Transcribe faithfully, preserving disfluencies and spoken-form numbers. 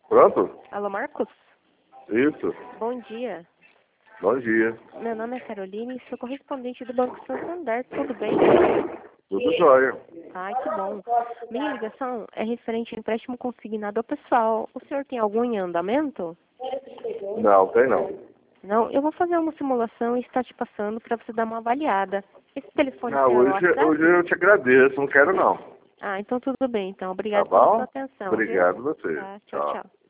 Pronto? Alô, Marcos? Isso. Bom dia. Bom dia. Meu nome é Caroline e sou correspondente do Banco Santander. Tudo bem? Tudo jóia. Ai, que bom. Minha ligação é referente ao empréstimo consignado ao pessoal. O senhor tem algum em andamento? Não, tem não. Não? Eu vou fazer uma simulação e estar te passando para você dar uma avaliada. Esse telefone Ah, tem o hoje, WhatsApp? hoje eu te agradeço, não quero não. Ah, então tudo bem. Então, Tá obrigado pela sua bom? atenção, viu? Obrigado a você. Tá, tchau, Tchau. tchau.